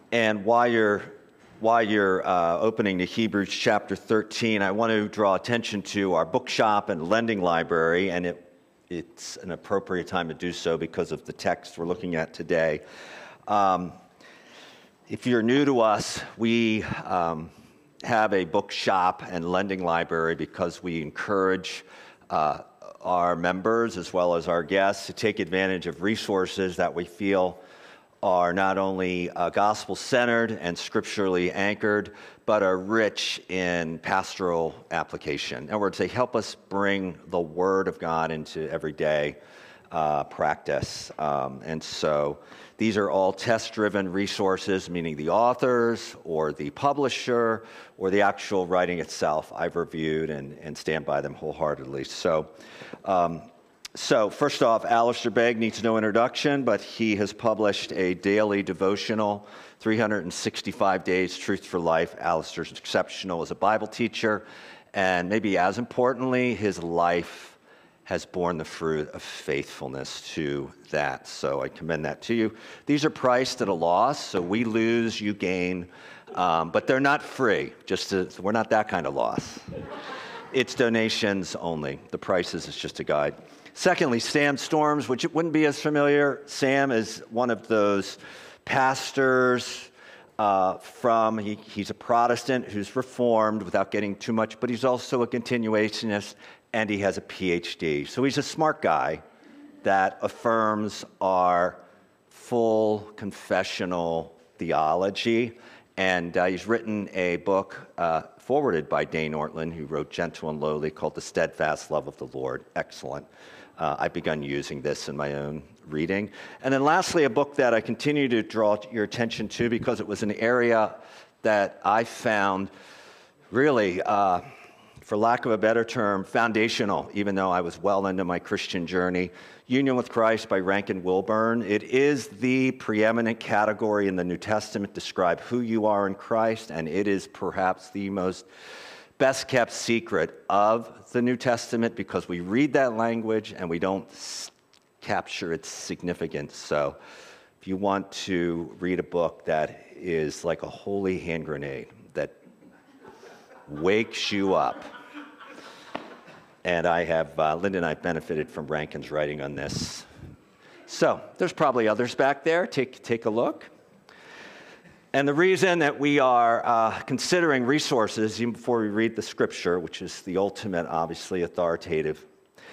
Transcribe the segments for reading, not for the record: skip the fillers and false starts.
And while you're opening to Hebrews chapter 13, I want to draw attention to our bookshop and lending library, and it's an appropriate time to do so because of the text we're looking at today. If you're new to us, we have a bookshop and lending library because we encourage our members as well as our guests to take advantage of resources that we feel are not only gospel-centered and scripturally anchored, but are rich in pastoral application. In other words, they help us bring the Word of God into everyday practice. And so these are all test-driven resources, meaning the authors or the publisher or the actual writing itself I've reviewed and stand by them wholeheartedly. So first off, Alistair Begg needs no introduction, but he has published a daily devotional, 365 Days Truth for Life. Alistair's exceptional as a Bible teacher, and maybe as importantly, his life has borne the fruit of faithfulness to that. So I commend that to you. These are priced at a loss, so we lose, you gain, but they're not free. We're not that kind of loss. It's donations only. The prices is just a guide. Secondly, Sam Storms, which it wouldn't be as familiar. Sam is one of those pastors he's a Protestant who's Reformed without getting too much, but he's also a continuationist, and he has a PhD. So he's a smart guy that affirms our full confessional theology. And he's written a book forwarded by Dane Ortlund, who wrote Gentle and Lowly, called The Steadfast Love of the Lord. Excellent. I've begun using this in my own reading. And then lastly, a book that I continue to draw your attention to because it was an area that I found really, for lack of a better term, foundational, even though I was well into my Christian journey. Union with Christ by Rankin Wilbourne. It is the preeminent category in the New Testament to describe who you are in Christ, and it is perhaps the most best-kept secret of the New Testament because we read that language and we don't capture its significance. So if you want to read a book that is like a holy hand grenade that wakes you up, and Linda and I benefited from Rankin's writing on this. So there's probably others back there. Take a look. And the reason that we are considering resources, even before we read the scripture, which is the ultimate, obviously, authoritative,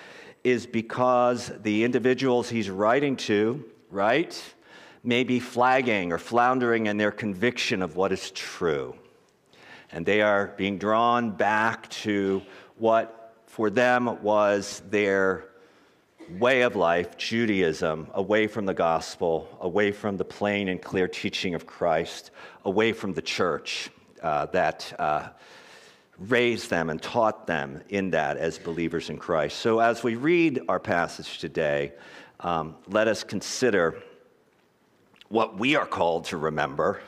is because the individuals he's writing to, right, may be flagging or floundering in their conviction of what is true. And they are being drawn back to what for them was their way of life, Judaism, away from the gospel, away from the plain and clear teaching of Christ, away from the church that raised them and taught them in that as believers in Christ. So as we read our passage today, let us consider what we are called to remember,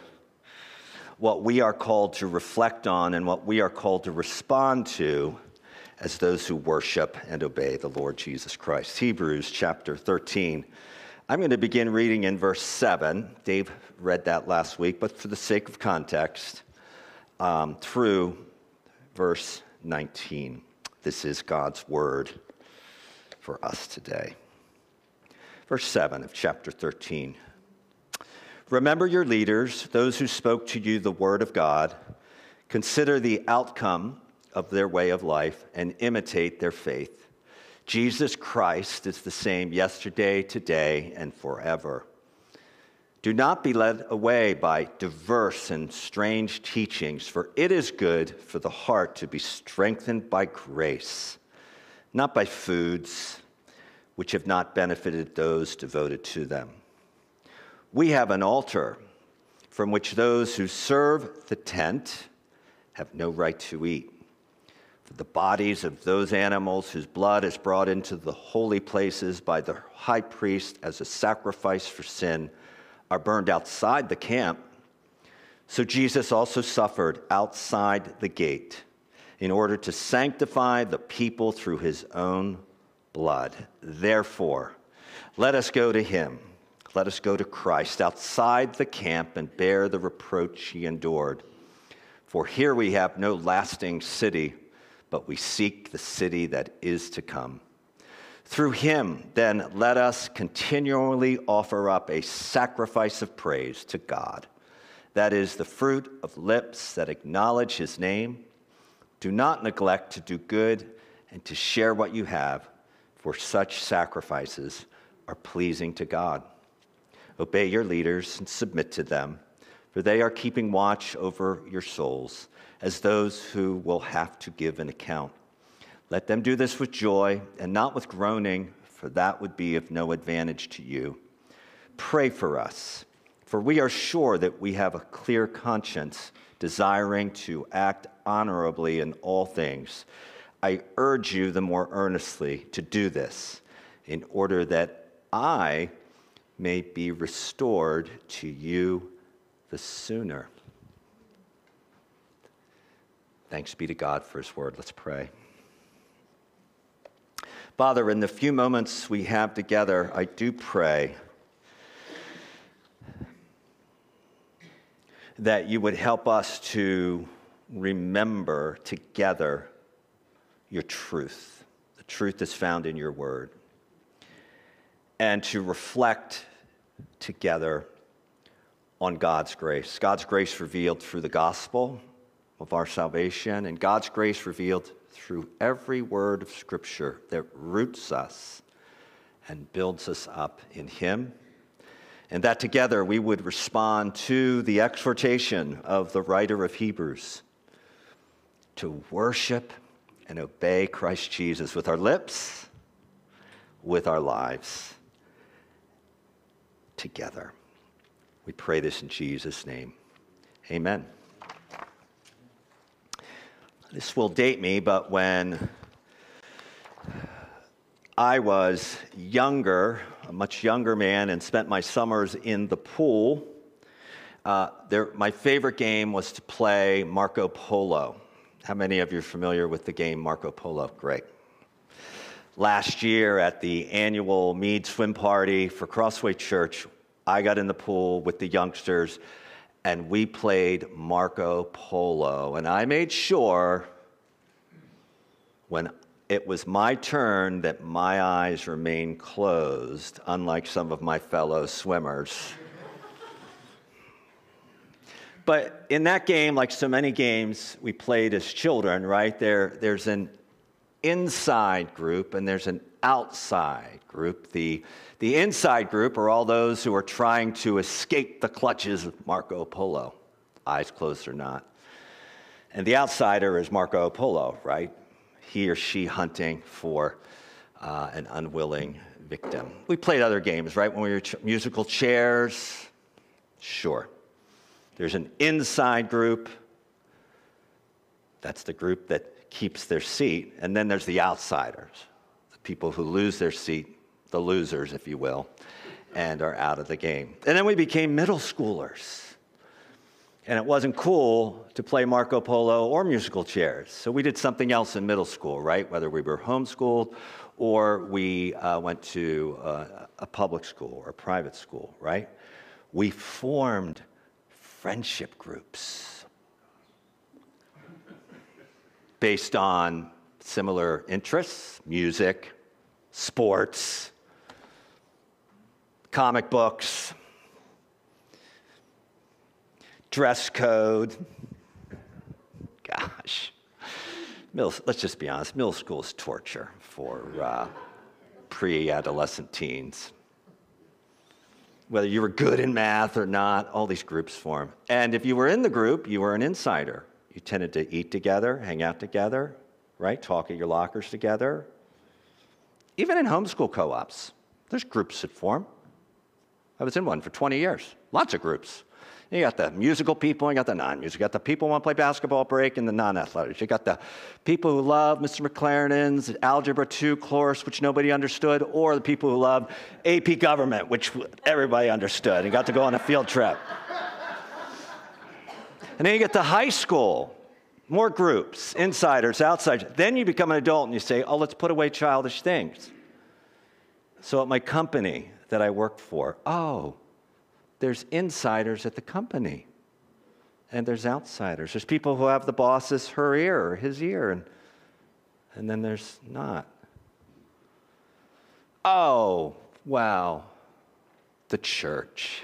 what we are called to reflect on, and what we are called to respond to as those who worship and obey the Lord Jesus Christ. Hebrews chapter 13. I'm going to begin reading in verse 7. Dave read that last week, but for the sake of context, through verse 19. This is God's word for us today. Verse 7 of chapter 13. Remember your leaders, those who spoke to you the word of God. Consider the outcome of their way of life and imitate their faith. Jesus Christ is the same yesterday, today, and forever. Do not be led away by diverse and strange teachings, for it is good for the heart to be strengthened by grace, not by foods which have not benefited those devoted to them. We have an altar from which those who serve the tent have no right to eat. The bodies of those animals whose blood is brought into the holy places by the high priest as a sacrifice for sin are burned outside the camp. So Jesus also suffered outside the gate in order to sanctify the people through his own blood. Therefore, let us go to him, Let us go to Christ outside the camp and bear the reproach he endured. For here we have no lasting city, but we seek the city that is to come. Through him, then, let us continually offer up a sacrifice of praise to God. That is the fruit of lips that acknowledge his name. Do not neglect to do good and to share what you have, for such sacrifices are pleasing to God. Obey your leaders and submit to them, for they are keeping watch over your souls as those who will have to give an account. Let them do this with joy and not with groaning, for that would be of no advantage to you. Pray for us, for we are sure that we have a clear conscience, desiring to act honorably in all things. I urge you the more earnestly to do this, in order that I may be restored to you the sooner. Thanks be to God for his word. Let's pray. Father, in the few moments we have together, I do pray that you would help us to remember together your truth, the truth that's found in your word, and to reflect together on God's grace revealed through the gospel of our salvation, and God's grace revealed through every word of Scripture that roots us and builds us up in him, and that together we would respond to the exhortation of the writer of Hebrews to worship and obey Christ Jesus with our lips, with our lives, together. We pray this in Jesus' name. Amen. This will date me, but when I was younger, a much younger man, and spent my summers in the pool, my favorite game was to play Marco Polo. How many of you are familiar with the game Marco Polo? Great. Last year at the annual Mead swim party for Crossway Church, I got in the pool with the youngsters, and we played Marco Polo. And I made sure when it was my turn that my eyes remained closed, unlike some of my fellow swimmers. But in that game, like so many games we played as children, right, there's an inside group and there's an outside group. The inside group are all those who are trying to escape the clutches of Marco Polo, eyes closed or not. And the outsider is Marco Polo, right? He or she hunting for an unwilling victim. We played other games, right? When we were musical chairs, sure. There's an inside group. That's the group that keeps their seat. And then there's the outsiders, the people who lose their seat, the losers, if you will, and are out of the game. And then we became middle schoolers. And it wasn't cool to play Marco Polo or musical chairs. So we did something else in middle school, right? Whether we were homeschooled or we went to a public school or a private school, right? We formed friendship groups based on similar interests, music, sports, comic books, dress code. Gosh, let's just be honest, middle school is torture for pre-adolescent teens. Whether you were good in math or not, all these groups form. And if you were in the group, you were an insider. You tended to eat together, hang out together, right? Talk at your lockers together. Even in homeschool co-ops, there's groups that form. I was in one for 20 years. Lots of groups. You got the musical people, you got the non-musical. You got the people who want to play basketball break and the non-athletics. You got the people who love Mr. McLaren's Algebra 2 course, which nobody understood, or the people who love AP Government, which everybody understood and got to go on a field trip. And then you get to high school, more groups, insiders, outsiders. Then you become an adult and you say, oh, let's put away childish things. So at my company, that I work for. Oh, there's insiders at the company, and there's outsiders. There's people who have the boss's her ear or his ear, and then there's not. Oh, wow, the church.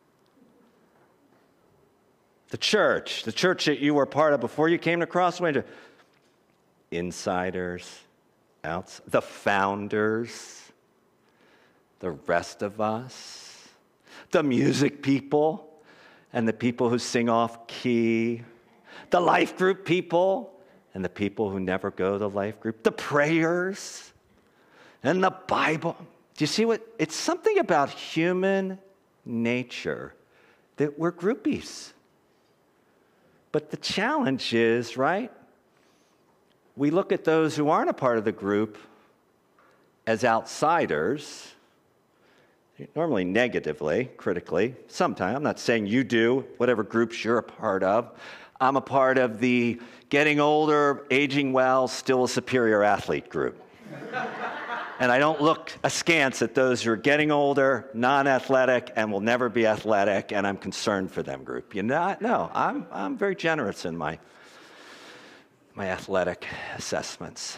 The church that you were part of before you came to Crossway. Insiders, the founders, the rest of us, the music people, and the people who sing off key, the life group people, and the people who never go to the life group, the prayers, and the Bible. Do you see what? It's something about human nature that we're groupies. But the challenge is, right? We look at those who aren't a part of the group as outsiders, normally negatively, critically. Sometimes, I'm not saying you do, whatever groups you're a part of. I'm a part of the getting older, aging well, still a superior athlete group. And I don't look askance at those who are getting older, non-athletic, and will never be athletic, and I'm concerned for them group. You know, no, I'm very generous in my athletic assessments.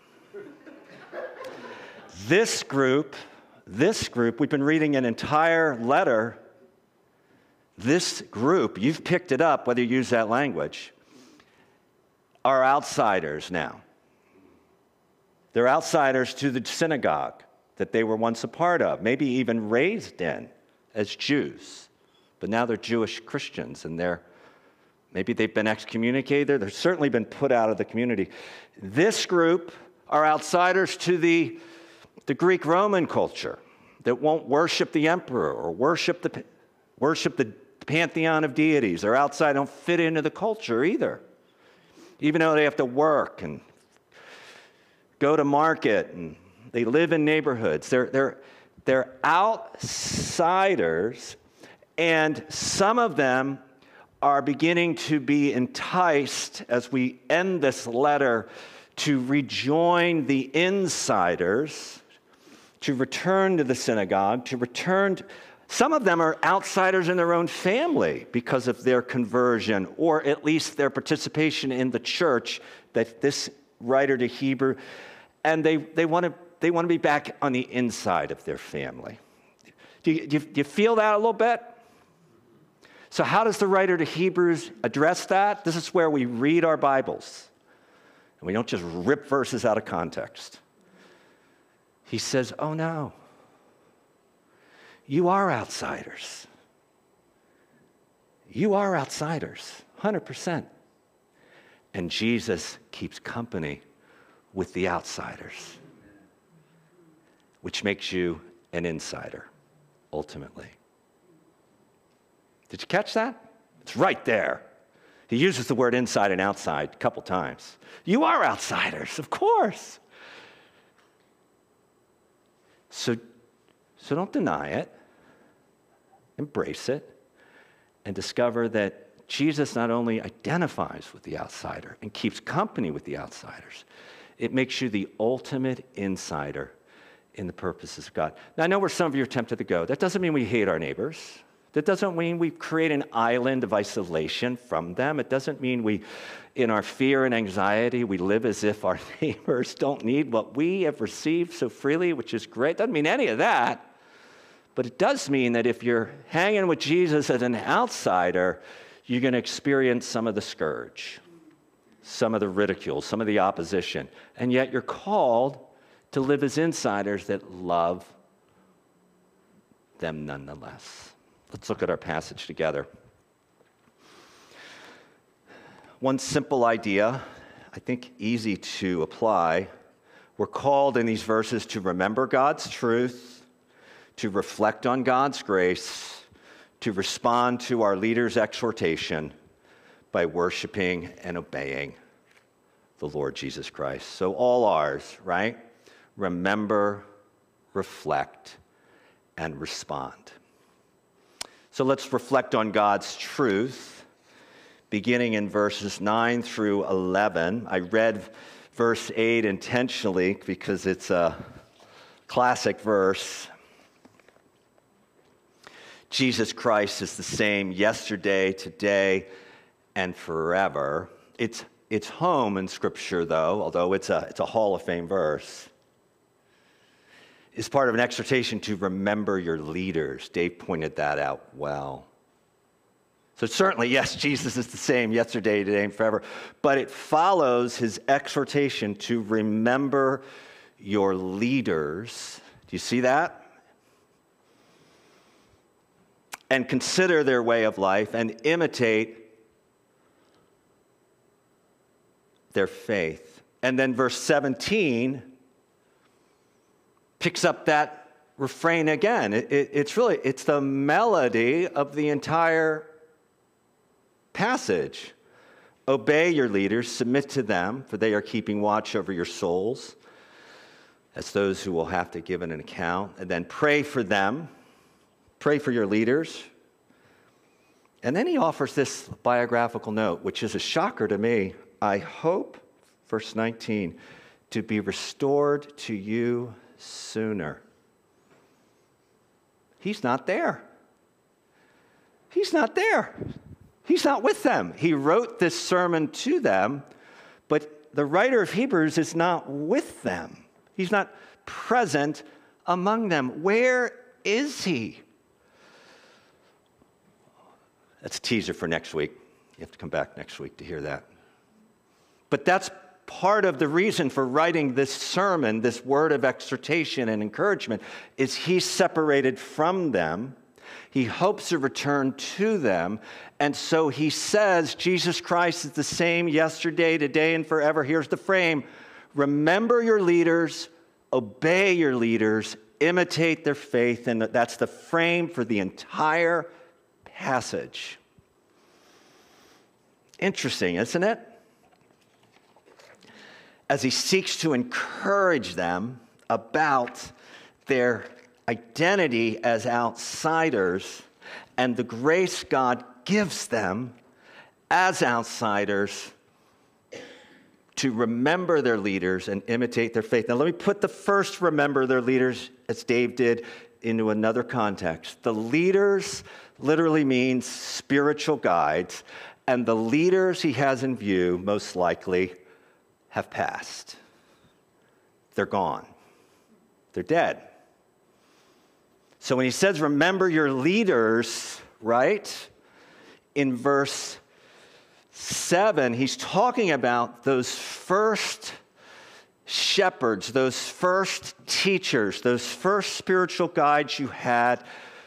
This group, we've been reading an entire letter. This group, you've picked it up, whether you use that language, are outsiders now. They're outsiders to the synagogue that they were once a part of, maybe even raised in as Jews. But now they're Jewish Christians, and maybe they've been excommunicated. They've certainly been put out of the community. This group are outsiders to the Greek-Roman culture that won't worship the emperor or worship the pantheon of deities. They're outside, don't fit into the culture either, even though they have to work and go to market, and they live in neighborhoods. They're outsiders, and some of them are beginning to be enticed, as we end this letter, to rejoin the insiders, to return to the synagogue, some of them are outsiders in their own family because of their conversion, or at least their participation in the church that this writer to Hebrew, and they want to be back on the inside of their family. Do you feel that a little bit? So how does the writer to Hebrews address that? This is where we read our Bibles, and we don't just rip verses out of context. He says, oh no, you are outsiders. You are outsiders, 100%. And Jesus keeps company with the outsiders, which makes you an insider, ultimately. Did you catch that? It's right there. He uses the word inside and outside a couple times. You are outsiders, of course. So don't deny it. Embrace it. And discover that Jesus not only identifies with the outsider and keeps company with the outsiders, it makes you the ultimate insider in the purposes of God. Now, I know where some of you are tempted to go. That doesn't mean we hate our neighbors. That doesn't mean we create an island of isolation from them. It doesn't mean we, in our fear and anxiety, we live as if our neighbors don't need what we have received so freely, which is great. It doesn't mean any of that. But it does mean that if you're hanging with Jesus as an outsider, you're going to experience some of the scourge, some of the ridicule, some of the opposition. And yet you're called to live as insiders that love them nonetheless. Let's look at our passage together. One simple idea, I think easy to apply. We're called in these verses to remember God's truth, to reflect on God's grace, to respond to our leader's exhortation by worshiping and obeying the Lord Jesus Christ. So all ours, right? Remember, reflect, and respond. So let's reflect on God's truth, beginning in verses 9 through 11. I read verse 8 intentionally because it's a classic verse. Jesus Christ is the same yesterday, today, and forever. It's home in Scripture, though, although it's a Hall of Fame verse. It's part of an exhortation to remember your leaders. Dave pointed that out well. So certainly, yes, Jesus is the same yesterday, today, and forever. But it follows his exhortation to remember your leaders. Do you see that? And consider their way of life and imitate their faith. And then verse 17 picks up that refrain again. It's the melody of the entire passage. Obey your leaders, submit to them, for they are keeping watch over your souls, as those who will have to give an account. And then pray for them, pray for your leaders. And then he offers this biographical note, which is a shocker to me. I hope, verse 19, to be restored to you sooner. He's not there. He's not there. He's not with them. He wrote this sermon to them, but the writer of Hebrews is not with them. He's not present among them. Where is he? That's a teaser for next week. You have to come back next week to hear that. But that's part of the reason for writing this sermon, this word of exhortation and encouragement, is he's separated from them. He hopes to return to them. And so he says, Jesus Christ is the same yesterday, today, and forever. Here's the frame. Remember your leaders, obey your leaders, imitate their faith. And that's the frame for the entire passage. Interesting, isn't it? As he seeks to encourage them about their identity as outsiders and the grace God gives them as outsiders to remember their leaders and imitate their faith. Now, let me put the first remember their leaders, as Dave did, into another context. The leaders literally means spiritual guides, and the leaders he has in view, most likely, have passed. They're gone. They're dead. So when he says, remember your leaders, right? In verse 7, he's talking about those first shepherds, those first teachers, those first spiritual guides you had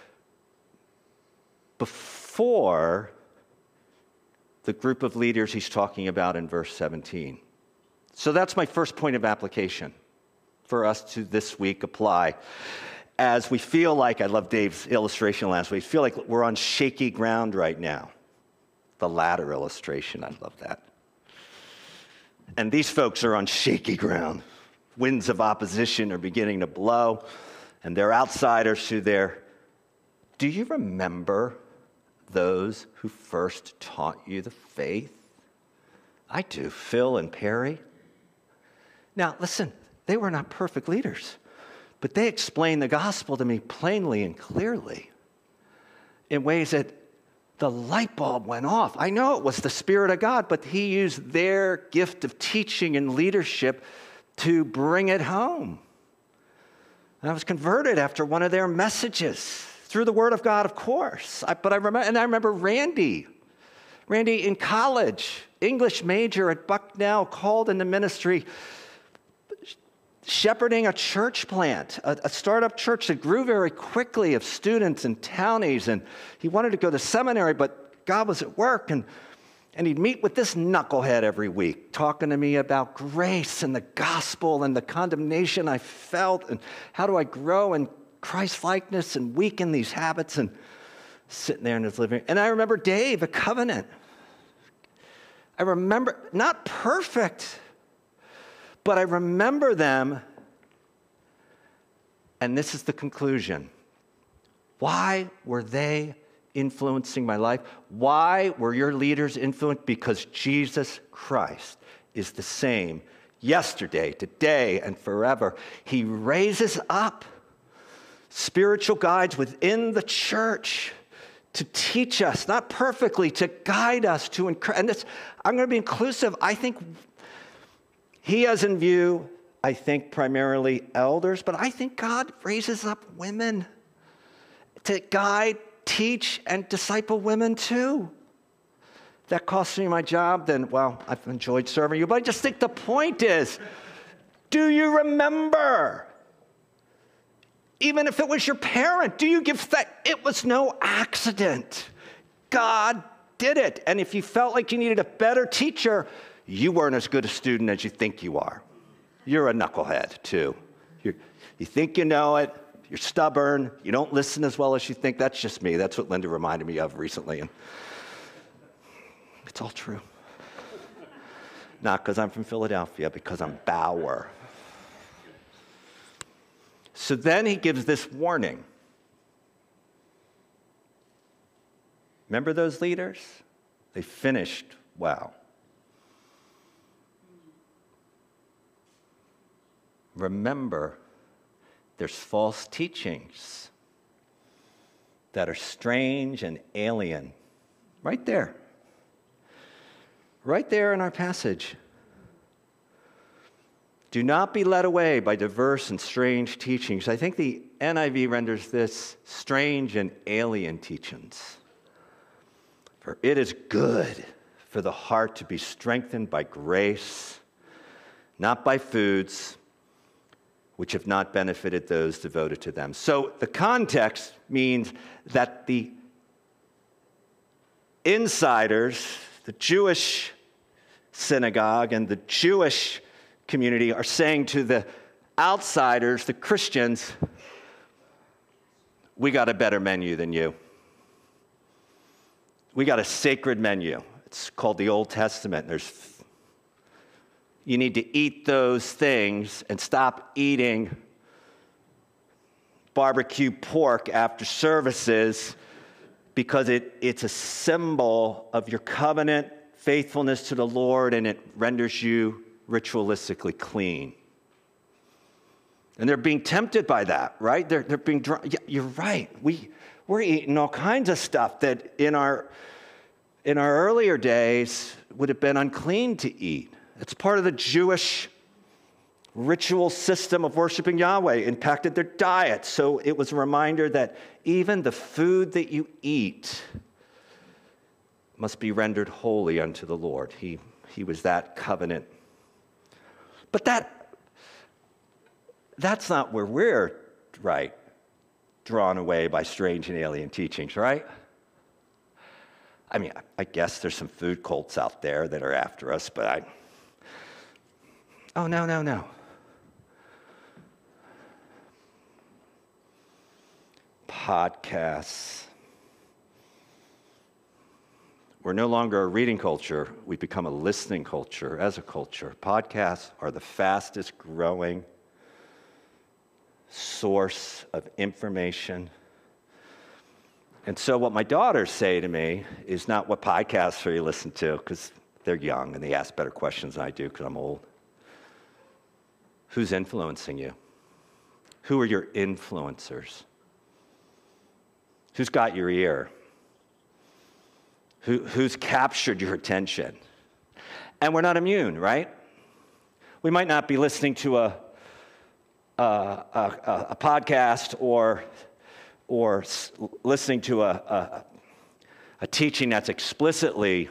before the group of leaders he's talking about in verse 17. So that's my first point of application for us to this week apply. As we feel like, I love Dave's illustration last week, feel like we're on shaky ground right now. The ladder illustration, I love that. And these folks are on shaky ground. Winds of opposition are beginning to blow, and they're outsiders who they're. Do you remember those who first taught you the faith? I do, Phil and Perry. Now, listen, they were not perfect leaders, but they explained the gospel to me plainly and clearly in ways that the light bulb went off. I know it was the Spirit of God, but he used their gift of teaching and leadership to bring it home. And I was converted after one of their messages, through the Word of God, of course. I remember Randy in college, English major at Bucknell, called into ministry, shepherding a church plant, a startup church that grew very quickly of students and townies. And he wanted to go to seminary, but God was at work. And he'd meet with this knucklehead every week, talking to me about grace and the gospel and the condemnation I felt and how do I grow in Christ-likeness and weaken these habits, and sitting there in his living room. And I remember Dave, a Covenant. I remember, not perfect, but I remember them, and this is the conclusion. Why were they influencing my life? Why were your leaders influenced? Because Jesus Christ is the same yesterday, today, and forever. He raises up spiritual guides within the church to teach us, not perfectly, to guide us, to encourage. And this, I'm going to be inclusive. I think he has in view, I think, primarily elders, but I think God raises up women to guide, teach, and disciple women too. If that costs me my job, then, well, I've enjoyed serving you. But I just think the point is, do you remember? Even if it was your parent, do you give thanks? It was no accident. God did it. And if you felt like you needed a better teacher, you weren't as good a student as you think you are. You're a knucklehead, too. You think you know it. You're stubborn. You don't listen as well as you think. That's just me. That's what Linda reminded me of recently. And it's all true. Not because I'm from Philadelphia, because I'm Bauer. So then he gives this warning. Remember those leaders? They finished well. Remember, there's false teachings that are strange and alien. Right there. Right there in our passage. Do not be led away by diverse and strange teachings. I think the NIV renders this strange and alien teachings. For it is good for the heart to be strengthened by grace, not by foods which have not benefited those devoted to them. So the context means that the insiders, the Jewish synagogue and the Jewish community are saying to the outsiders, the Christians, we got a better menu than you. We got a sacred menu. It's called the Old Testament. You need to eat those things and stop eating barbecue pork after services because it's a symbol of your covenant faithfulness to the Lord, and it renders you ritualistically clean. And they're being tempted by that, right? They're being drawn. Yeah, you're right. We're eating all kinds of stuff that in our earlier days would have been unclean to eat. It's part of the Jewish ritual system of worshiping Yahweh, impacted their diet. So it was a reminder that even the food that you eat must be rendered holy unto the Lord. He was that covenant. But that's not where we're, right, drawn away by strange and alien teachings, right? I mean, I guess there's some food cults out there that are after us, but no. Podcasts. We're no longer a reading culture. We've become a listening culture as a culture. Podcasts are the fastest growing source of information. And so what my daughters say to me is not what podcasts are you listen to, because they're young and they ask better questions than I do because I'm old. Who's influencing you? Who are your influencers? Who's got your ear? Who's captured your attention? And we're not immune, right? We might not be listening to a podcast or listening to a teaching that's explicitly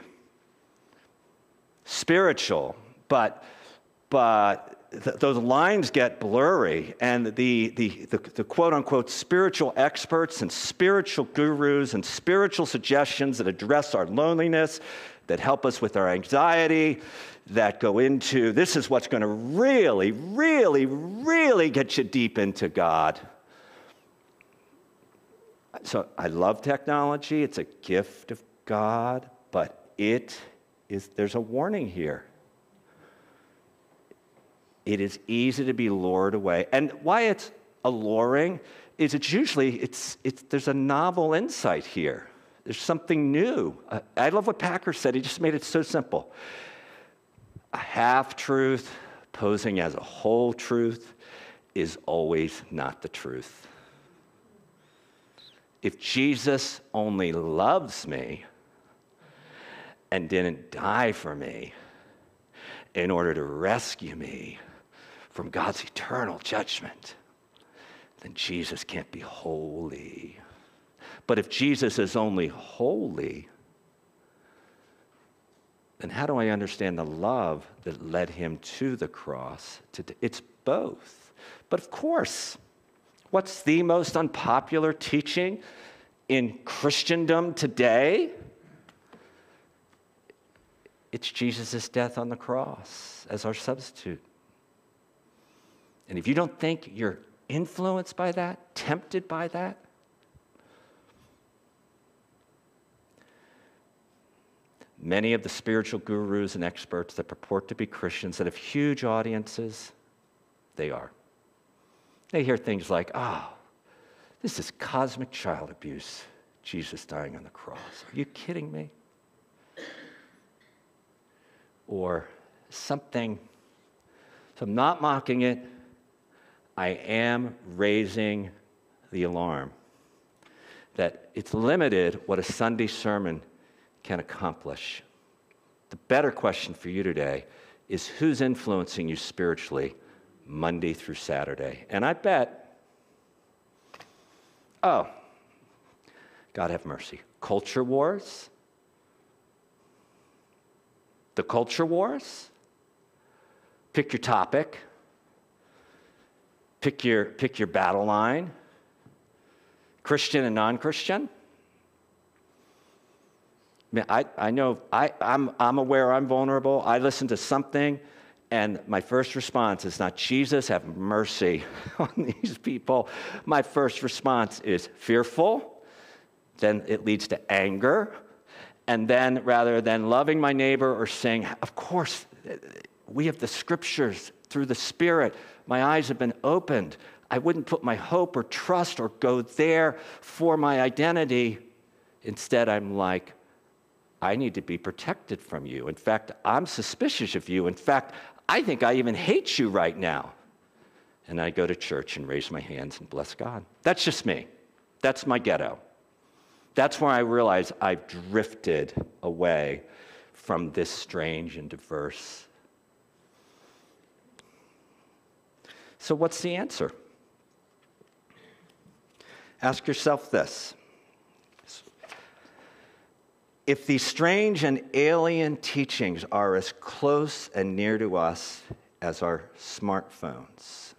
spiritual, but those lines get blurry, and the quote-unquote spiritual experts and spiritual gurus and spiritual suggestions that address our loneliness, that help us with our anxiety, that go into this is what's going to really, really, really get you deep into God. So I love technology. It's a gift of God, but there's a warning here. It is easy to be lured away. And why it's alluring is there's a novel insight here. There's something new. I love what Packer said. He just made it so simple. A half-truth posing as a whole truth is always not the truth. if Jesus only loves me and didn't die for me in order to rescue me from God's eternal judgment, then Jesus can't be holy. But if Jesus is only holy, then how do I understand the love that led him to the cross? It's both. But of course, what's the most unpopular teaching in Christendom today? It's Jesus' death on the cross as our substitute. And if you don't think you're influenced by that, tempted by that, many of the spiritual gurus and experts that purport to be Christians that have huge audiences, they are. They hear things like, this is cosmic child abuse, Jesus dying on the cross. Are you kidding me? Or something, so I'm not mocking it, I am raising the alarm that it's limited what a Sunday sermon can accomplish. The better question for you today is who's influencing you spiritually Monday through Saturday? And I bet, God have mercy, culture wars? The culture wars? Pick your topic. Pick your battle line. Christian and non-Christian. I know I'm aware I'm vulnerable. I listen to something, and my first response is not, Jesus, have mercy on these people. My first response is fearful. Then it leads to anger. And then rather than loving my neighbor or saying, of course, we have the scriptures through the Spirit. My eyes have been opened. I wouldn't put my hope or trust or go there for my identity. Instead, I'm like, I need to be protected from you. In fact, I'm suspicious of you. In fact, I think I even hate you right now. And I go to church and raise my hands and bless God. That's just me. That's my ghetto. That's where I realize I've drifted away from this strange and diverse. So what's the answer? Ask yourself this. If these strange and alien teachings are as close and near to us as our smartphones,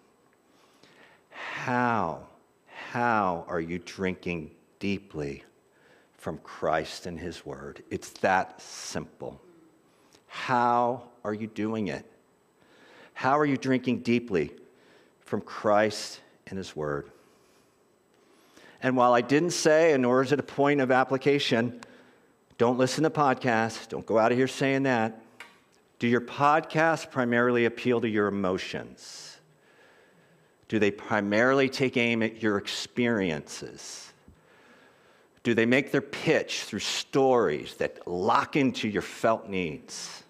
how are you drinking deeply from Christ and his word? It's that simple. How are you doing it? How are you drinking deeply from Christ and his word? And while I didn't say, and nor is it a point of application, don't listen to podcasts, don't go out of here saying that. Do your podcasts primarily appeal to your emotions? Do they primarily take aim at your experiences? Do they make their pitch through stories that lock into your felt needs?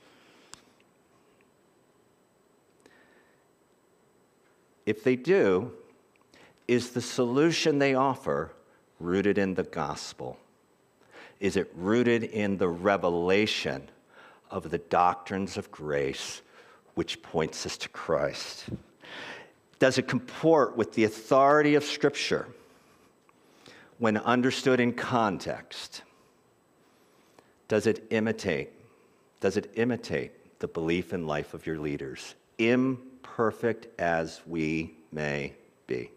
If they do, is the solution they offer rooted in the gospel? Is it rooted in the revelation of the doctrines of grace, which points us to Christ? Does it comport with the authority of Scripture when understood in context? Does it imitate the belief and life of your leaders, imperfect as we may be?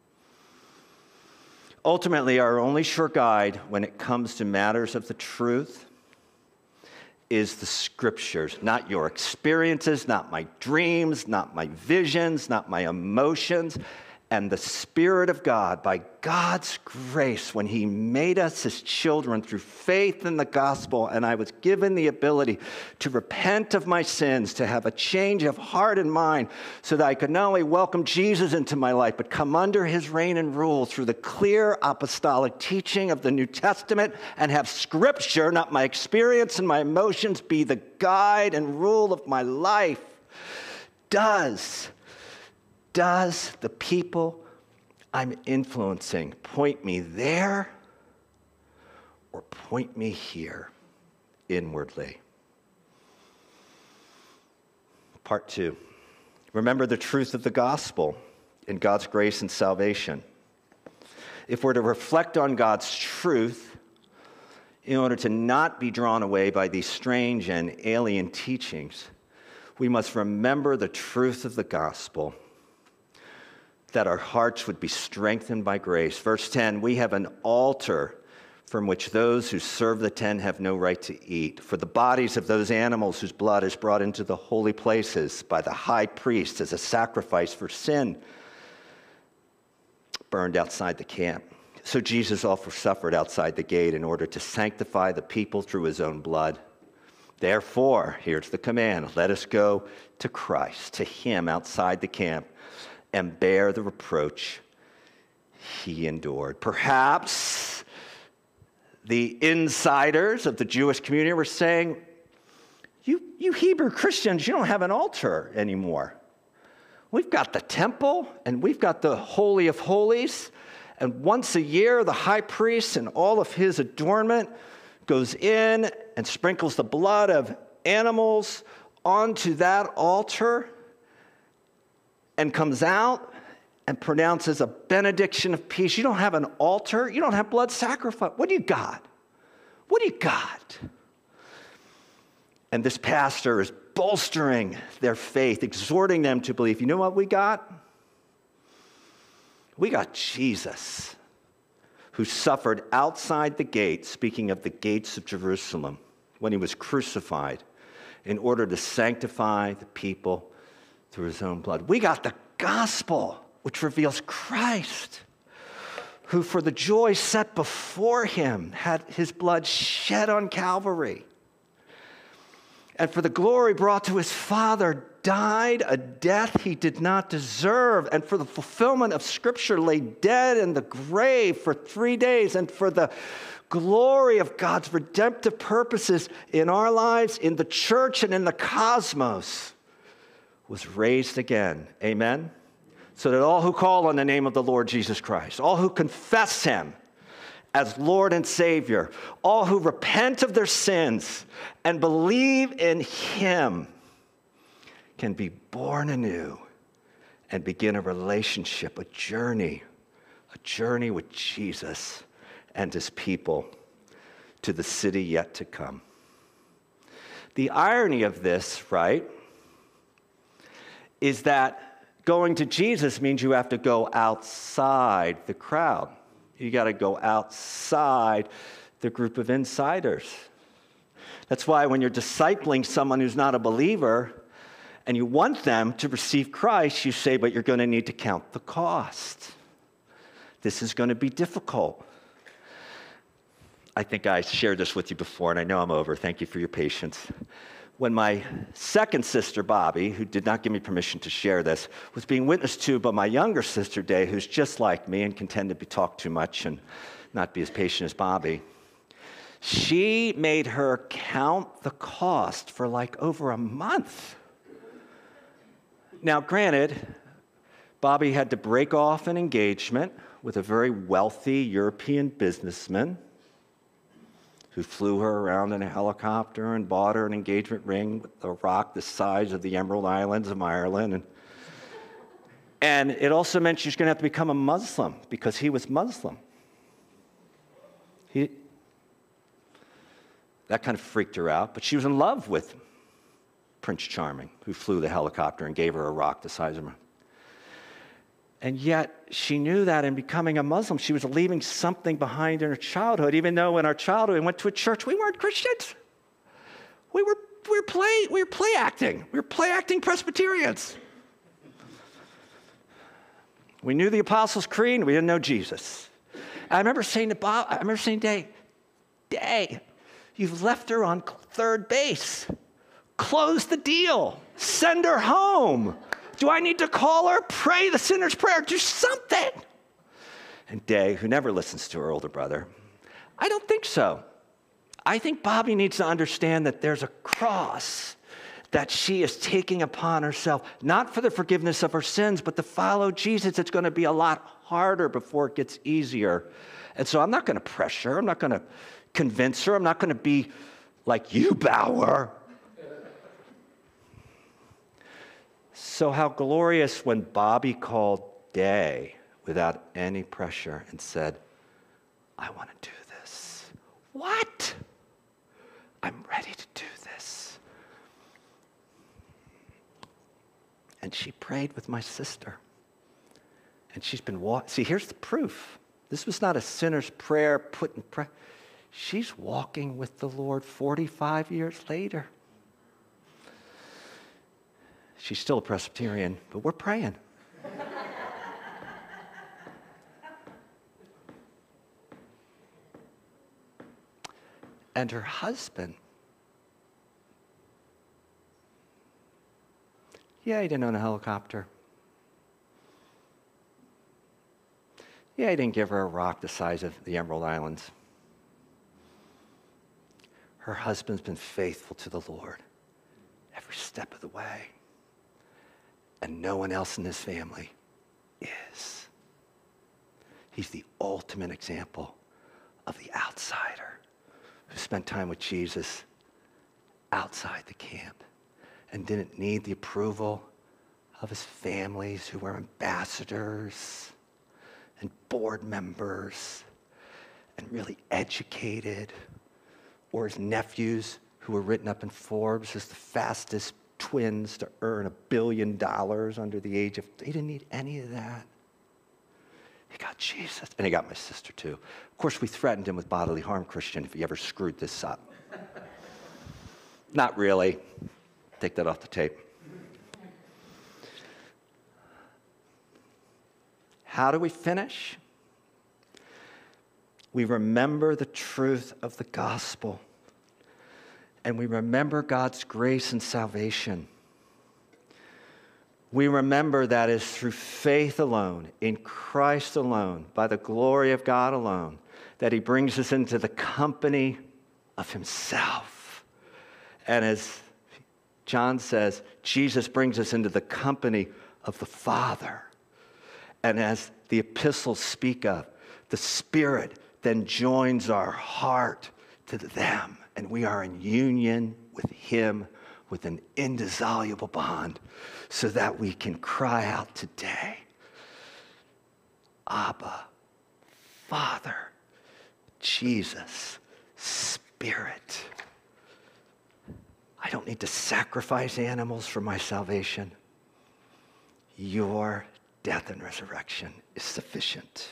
Ultimately, our only sure guide when it comes to matters of the truth is the Scriptures, not your experiences, not my dreams, not my visions, not my emotions. And the Spirit of God, by God's grace, when he made us his children through faith in the gospel, and I was given the ability to repent of my sins, to have a change of heart and mind, so that I could not only welcome Jesus into my life, but come under his reign and rule through the clear apostolic teaching of the New Testament, and have Scripture, not my experience and my emotions, be the guide and rule of my life. Does the people I'm influencing? Point me there or point me here inwardly? Part 2. Remember the truth of the gospel in God's grace and salvation. If we're to reflect on God's truth in order to not be drawn away by these strange and alien teachings, we must remember the truth of the gospel, that our hearts would be strengthened by grace. Verse 10, we have an altar from which those who serve the tent have no right to eat. For the bodies of those animals whose blood is brought into the holy places by the high priest as a sacrifice for sin, burned outside the camp. So Jesus also suffered outside the gate in order to sanctify the people through his own blood. Therefore, here's the command, let us go to Christ, to him outside the camp, and bear the reproach he endured. Perhaps the insiders of the Jewish community were saying, you Hebrew Christians, you don't have an altar anymore. We've got the temple, and we've got the Holy of Holies, and once a year, the high priest and all of his adornment goes in and sprinkles the blood of animals onto that altar and comes out and pronounces a benediction of peace. You don't have an altar. You don't have blood sacrifice. What do you got? What do you got? And this pastor is bolstering their faith, exhorting them to believe. You know what we got? We got Jesus, who suffered outside the gate, speaking of the gates of Jerusalem, when he was crucified, in order to sanctify the people through his own blood. We got the gospel, which reveals Christ, who for the joy set before him had his blood shed on Calvary, and for the glory brought to his Father, died a death he did not deserve, and for the fulfillment of Scripture lay dead in the grave for 3 days, and for the glory of God's redemptive purposes in our lives, in the church, and in the cosmos, was raised again. Amen? So that all who call on the name of the Lord Jesus Christ, all who confess him as Lord and Savior, all who repent of their sins and believe in him can be born anew and begin a relationship, a journey with Jesus and his people to the city yet to come. The irony of this, right, is that going to Jesus means you have to go outside the crowd. You got to go outside the group of insiders. That's why when you're discipling someone who's not a believer and you want them to receive Christ, you say, but you're going to need to count the cost. This is going to be difficult. I think I shared this with you before, and I know I'm over. Thank you for your patience. When my second sister, Bobby, who did not give me permission to share this, was being witnessed to by my younger sister, Day, who's just like me and can tend to talk too much and not be as patient as Bobby, she made her count the cost for like over a month. Now, granted, Bobby had to break off an engagement with a very wealthy European businessman who flew her around in a helicopter and bought her an engagement ring with a rock the size of the Emerald Islands of Ireland. And it also meant she was going to have to become a Muslim because he was Muslim. That kind of freaked her out, but she was in love with Prince Charming, who flew the helicopter and gave her a rock the size of her. And yet, she knew that in becoming a Muslim, she was leaving something behind in her childhood, even though in our childhood we went to a church. We weren't Christians. We were play acting. We were play acting Presbyterians. We knew the Apostles' Creed, and we didn't know Jesus. And I remember saying to Bob, Day, you've left her on third base. Close the deal. Send her home. Do I need to call her? Pray the sinner's prayer. Do something. And Day, who never listens to her older brother, I don't think so. I think Bobby needs to understand that there's a cross that she is taking upon herself, not for the forgiveness of her sins, but to follow Jesus. It's going to be a lot harder before it gets easier. And so I'm not going to pressure her. I'm not going to convince her. I'm not going to be like you, Bauer. So how glorious when Bobby called Day without any pressure and said, I want to do this. What? I'm ready to do this. And she prayed with my sister. And she's been See, here's the proof. This was not a sinner's prayer put in prayer. She's walking with the Lord 45 years later. She's still a Presbyterian, but we're praying. And her husband, yeah, he didn't own a helicopter. Yeah, he didn't give her a rock the size of the Emerald Islands. Her husband's been faithful to the Lord every step of the way. And no one else in this family is. He's the ultimate example of the outsider who spent time with Jesus outside the camp and didn't need the approval of his families who were ambassadors and board members and really educated, or his nephews who were written up in Forbes as the fastest twins to earn $1 billion under the age of, he didn't need any of that. He got Jesus, and he got my sister too. Of course, we threatened him with bodily harm, Christian, if he ever screwed this up. Not really. Take that off the tape. How do we finish? We remember the truth of the gospel. And we remember God's grace and salvation. We remember that is through faith alone, in Christ alone, by the glory of God alone, that he brings us into the company of himself. And as John says, Jesus brings us into the company of the Father. And as the epistles speak of, the Spirit then joins our heart to them. And we are in union with him with an indissoluble bond so that we can cry out today, Abba, Father, Jesus, Spirit. I don't need to sacrifice animals for my salvation. Your death and resurrection is sufficient.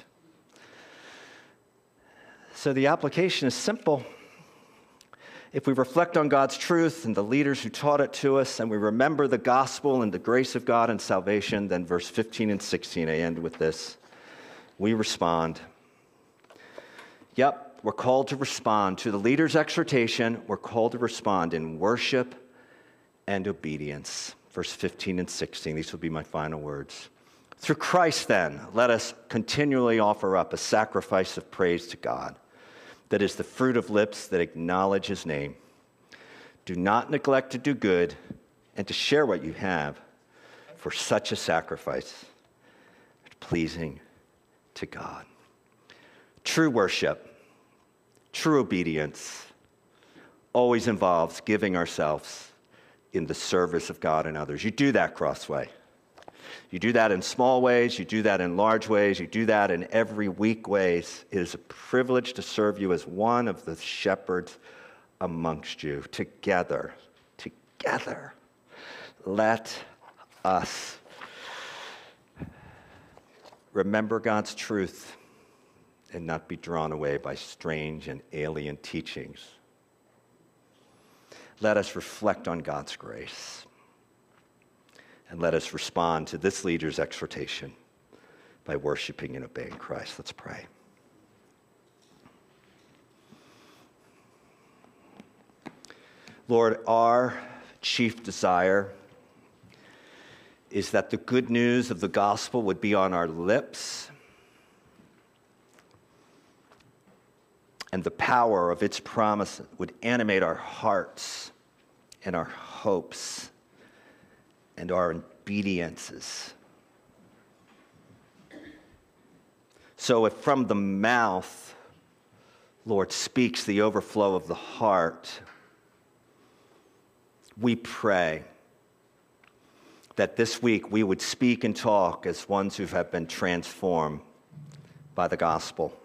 So the application is simple. If we reflect on God's truth and the leaders who taught it to us, and we remember the gospel and the grace of God and salvation, then verse 15 and 16, I end with this. We respond. Yep, we're called to respond to the leader's exhortation. We're called to respond in worship and obedience. Verse 15 and 16, these will be my final words. Through Christ, then, let us continually offer up a sacrifice of praise to God. That is the fruit of lips that acknowledge his name. Do not neglect to do good and to share what you have, for such a sacrifice is pleasing to God. True worship, true obedience, always involves giving ourselves in the service of God and others. You do that, Crossway. You do that in small ways, you do that in large ways, you do that in every weak ways. It is a privilege to serve you as one of the shepherds amongst you. Together, let us remember God's truth and not be drawn away by strange and alien teachings. Let us reflect on God's grace. And let us respond to this leader's exhortation by worshiping and obeying Christ. Let's pray. Lord, our chief desire is that the good news of the gospel would be on our lips and the power of its promise would animate our hearts and our hopes and our obediences. So if from the mouth, Lord, speaks the overflow of the heart, we pray that this week we would speak and talk as ones who have been transformed by the gospel.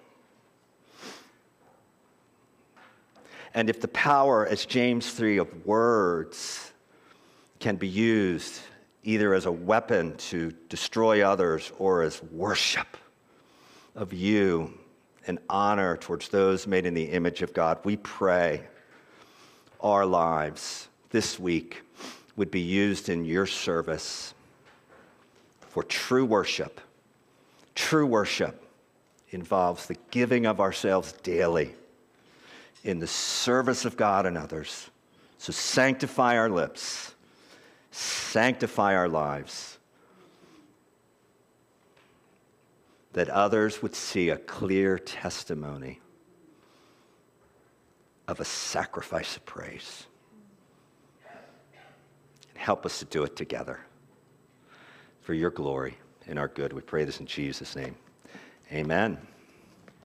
And if the power, as James 3, of words can be used either as a weapon to destroy others or as worship of you and honor towards those made in the image of God, we pray our lives this week would be used in your service for true worship. True worship involves the giving of ourselves daily in the service of God and others. So sanctify our lips, sanctify our lives, that others would see a clear testimony of a sacrifice of praise. And help us to do it together for your glory and our good. We pray this in Jesus' name. Amen.